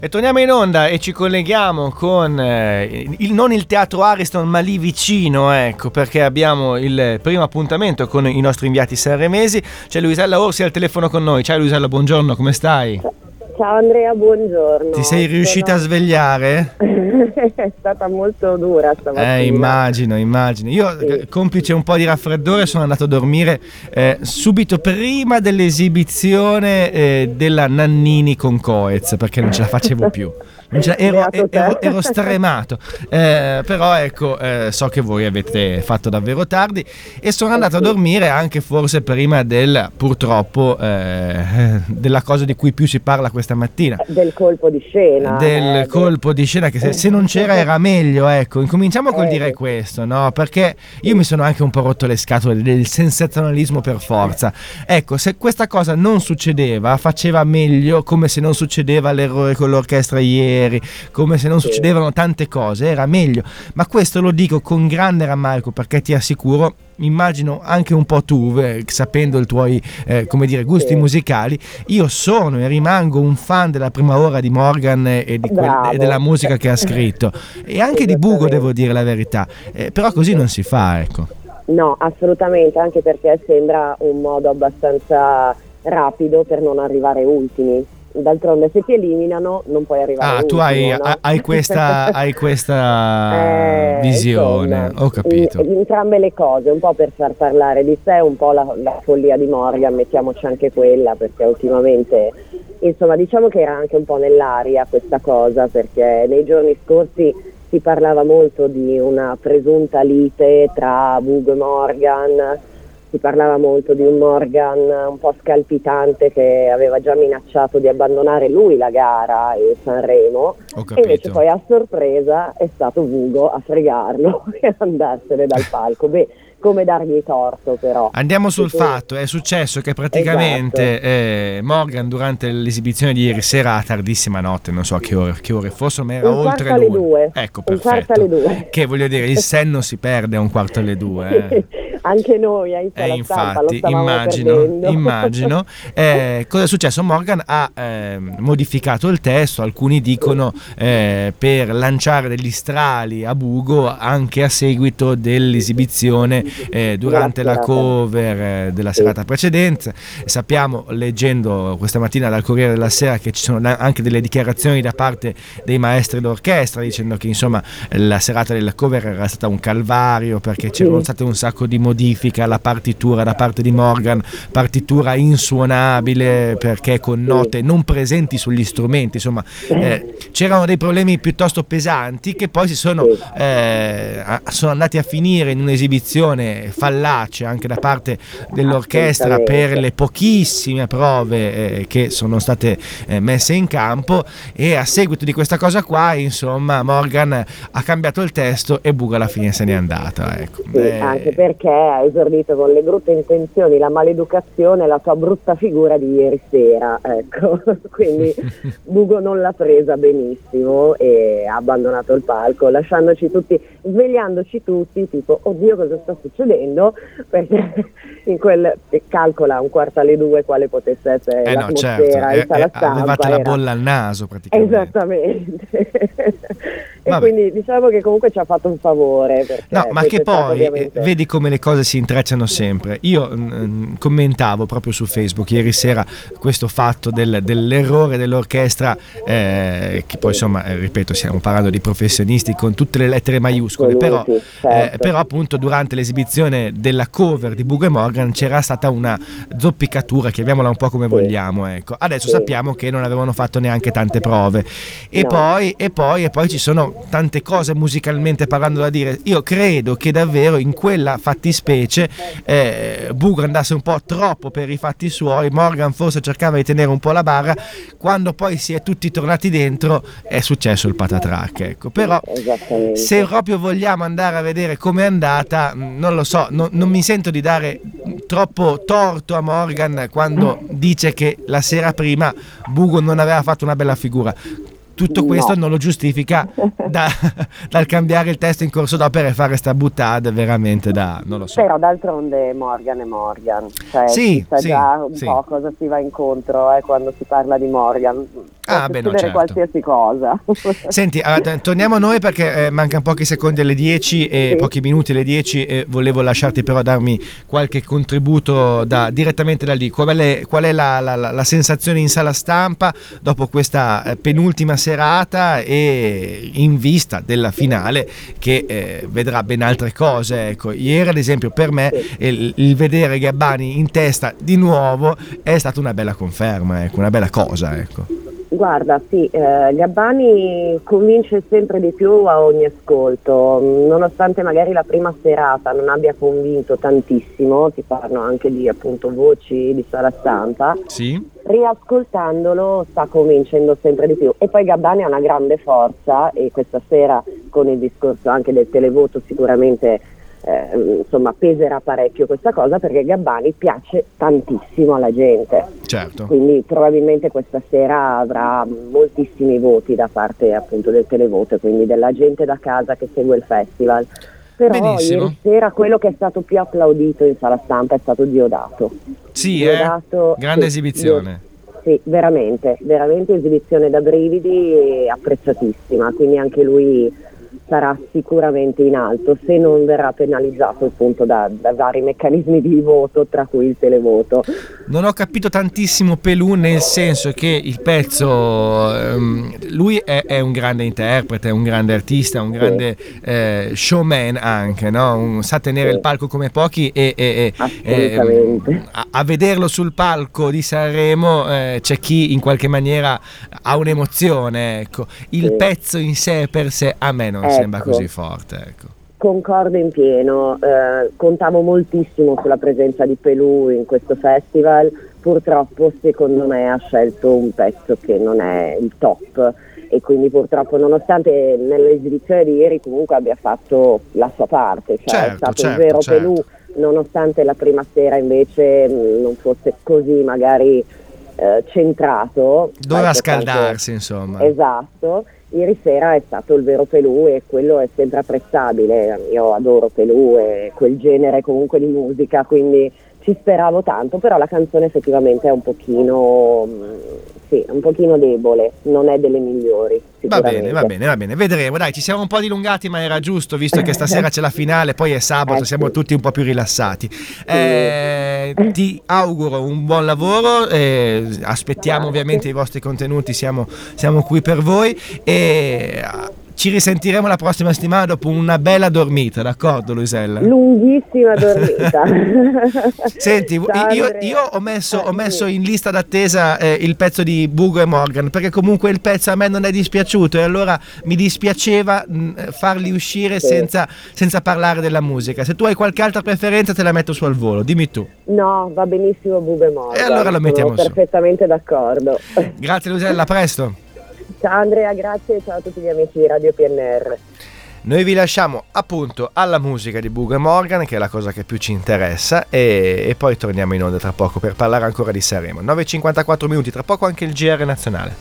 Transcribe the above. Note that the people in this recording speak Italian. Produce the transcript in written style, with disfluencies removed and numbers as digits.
E torniamo in onda e ci colleghiamo con non il Teatro Ariston, ma lì vicino, ecco, perché abbiamo il primo appuntamento con i nostri inviati sanremesi. C'è Luisella Orsi al telefono con noi. Ciao Luisella, buongiorno, come stai? Ciao Andrea, buongiorno. Ti sei riuscita a svegliare? È stata molto dura stamattina. Immagino. Io, sì. Complice un po' di raffreddore, sono andato a dormire subito prima dell'esibizione della Nannini con Coez, perché non ce la facevo più. Ero stremato, però ecco, so che voi avete fatto davvero tardi e sono andato a dormire anche forse prima purtroppo della cosa di cui più si parla questa mattina, del colpo di scena, colpo di scena che se non c'era era meglio, ecco. Incominciamo col dire questo, no? Perché io mi sono anche un po' rotto le scatole del sensazionalismo per forza. Ecco, se questa cosa non succedeva, faceva meglio, come se non succedeva l'errore con l'orchestra ieri, come se non succedevano tante cose, era meglio. Ma questo lo dico con grande rammarico, perché ti assicuro, immagino anche un po' tu, sapendo i tuoi gusti musicali, io sono e rimango un fan della prima ora di Morgan e della musica che ha scritto, e anche di Bugo, devo dire la verità, però così non si fa, ecco. No, assolutamente, anche perché sembra un modo abbastanza rapido per non arrivare ultimi. D'altronde se ti eliminano non puoi arrivare ultimo, tu hai, no? hai questa visione, insomma, ho capito. Entrambe le cose, un po' per far parlare di sé, un po' la follia di Morgan, mettiamoci anche quella, perché ultimamente, insomma, diciamo che era anche un po' nell'aria questa cosa, perché nei giorni scorsi si parlava molto di una presunta lite tra Bugo e Morgan. Si parlava molto di un Morgan un po' scalpitante che aveva già minacciato di abbandonare lui la gara e Sanremo, e invece poi a sorpresa è stato Bugo a fregarlo e andarsene dal palco. Beh, come dargli torto, però. Andiamo sul fatto, è successo che praticamente Morgan durante l'esibizione di ieri sera a tardissima notte, non so a che ore fossero, ma era oltre le 2. Ecco, perfetto. Un quarto alle 2. Che voglio dire, il senno si perde a un quarto alle 2. Anche noi in sala stampa lo stavamo immagino. Cosa è successo? Morgan ha modificato il testo, alcuni dicono per lanciare degli strali a Bugo anche a seguito dell'esibizione durante la cover della serata precedente. Sappiamo, leggendo questa mattina dal Corriere della Sera, che ci sono anche delle dichiarazioni da parte dei maestri d'orchestra dicendo che insomma la serata della cover era stata un calvario, perché c'erano state un sacco di modifiche alla partitura da parte di Morgan, partitura insuonabile perché con note non presenti sugli strumenti, insomma c'erano dei problemi piuttosto pesanti che poi sono andati a finire in un'esibizione fallace anche da parte dell'orchestra per le pochissime prove che sono state messe in campo, e a seguito di questa cosa qua insomma Morgan ha cambiato il testo e Bugo alla fine se n'è andato, ecco. Anche perché ha esordito con le brutte intenzioni, la maleducazione, la sua brutta figura di ieri sera, ecco. Quindi Bugo non l'ha presa benissimo e ha abbandonato il palco, lasciandoci tutti, svegliandoci tutti, tipo oddio cosa sta succedendo, perché in quel, calcola un quarto alle 2 quale potesse essere l'atmosfera in sala stampa, avevate la bolla al naso praticamente. Esattamente. E quindi diciamo che comunque ci ha fatto un favore, no, ma che poi vedi come le cose si intrecciano sempre. Io commentavo proprio su Facebook ieri sera questo fatto dell'errore dell'orchestra, che poi insomma ripeto, stiamo parlando di professionisti con tutte le lettere maiuscole, però appunto durante l'esibizione della cover di Bugo e Morgan c'era stata una zoppicatura, chiamiamola un po' come vogliamo, ecco. Adesso sappiamo che non avevano fatto neanche tante prove e poi ci sono tante cose musicalmente parlando da dire. Io credo che davvero in quella fattispecie Bugo andasse un po' troppo per i fatti suoi, Morgan forse cercava di tenere un po' la barra, quando poi si è tutti tornati dentro è successo il patatrac, ecco. Però se proprio vogliamo andare a vedere com'è andata, non lo so, non mi sento di dare troppo torto a Morgan quando dice che la sera prima Bugo non aveva fatto una bella figura. Tutto questo non lo giustifica dal cambiare il testo in corso d'opera e fare sta buttata veramente non lo so. Però d'altronde Morgan è Morgan, cioè si sa già un po' cosa si va incontro quando si parla di Morgan. succedere certo. qualsiasi cosa. Senti, torniamo a noi perché mancano pochi secondi alle 10 e pochi minuti alle 10 e volevo lasciarti però darmi qualche contributo direttamente da lì. Qual è la sensazione in sala stampa dopo questa penultima serata e in vista della finale che vedrà ben altre cose? Ecco, ieri ad esempio per me il vedere Gabbani in testa di nuovo è stata una bella conferma, ecco, una bella cosa, ecco. Guarda, sì, Gabbani convince sempre di più a ogni ascolto, nonostante magari la prima serata non abbia convinto tantissimo, ti parlo anche di appunto voci di sala stampa, sì. Riascoltandolo sta convincendo sempre di più. E poi Gabbani ha una grande forza e questa sera con il discorso anche del televoto sicuramente insomma peserà parecchio questa cosa, perché Gabbani piace tantissimo alla gente, certo. Quindi probabilmente questa sera avrà moltissimi voti da parte appunto del televoto e quindi della gente da casa che segue il festival. Però benissimo. Ieri sera quello che è stato più applaudito in sala stampa è stato Diodato. Sì, Diodato, grande esibizione. Sì, veramente esibizione da brividi e apprezzatissima, quindi anche lui sarà sicuramente in alto se non verrà penalizzato appunto da vari meccanismi di voto, tra cui il televoto. Non ho capito tantissimo Pelù, nel senso che il pezzo lui è un grande interprete, un grande artista, un grande showman anche, no? Sa tenere il palco come pochi e a vederlo sul palco di Sanremo c'è chi in qualche maniera ha un'emozione, ecco. Il pezzo in sé per sé a me non sembra così forte, ecco. Concordo in pieno, contavo moltissimo sulla presenza di Pelù in questo festival, purtroppo secondo me ha scelto un pezzo che non è il top e quindi purtroppo, nonostante nell'esibizione di ieri comunque abbia fatto la sua parte, cioè è stato il vero Pelù, nonostante la prima sera invece non fosse così magari centrato. Doveva scaldarsi, insomma. Esatto. Ieri sera è stato il vero Pelù e quello è sempre apprezzabile. Io adoro Pelù e quel genere comunque di musica, quindi ci speravo tanto, però la canzone effettivamente è un pochino debole, non è delle migliori. Va bene, vedremo, dai, ci siamo un po' dilungati, ma era giusto, visto che stasera c'è la finale, poi è sabato, siamo tutti un po' più rilassati. Ti auguro un buon lavoro, aspettiamo ovviamente i vostri contenuti, siamo qui per voi e ci risentiremo la prossima settimana dopo una bella dormita, d'accordo Luisella? Lunghissima dormita. Senti, io ho messo in lista d'attesa il pezzo di Bugo e Morgan, perché comunque il pezzo a me non è dispiaciuto e allora mi dispiaceva farli uscire senza parlare della musica. Se tu hai qualche altra preferenza te la metto su al volo, dimmi tu. No, va benissimo Bugo e Morgan. E allora lo mettiamo Sono perfettamente d'accordo. Grazie Luisella, a presto. Ciao Andrea, grazie e ciao a tutti gli amici di Radio PNR. Noi vi lasciamo appunto alla musica di Bugo e Morgan, che è la cosa che più ci interessa, e poi torniamo in onda tra poco per parlare ancora di Sanremo. 9:54 minuti, tra poco anche il GR nazionale.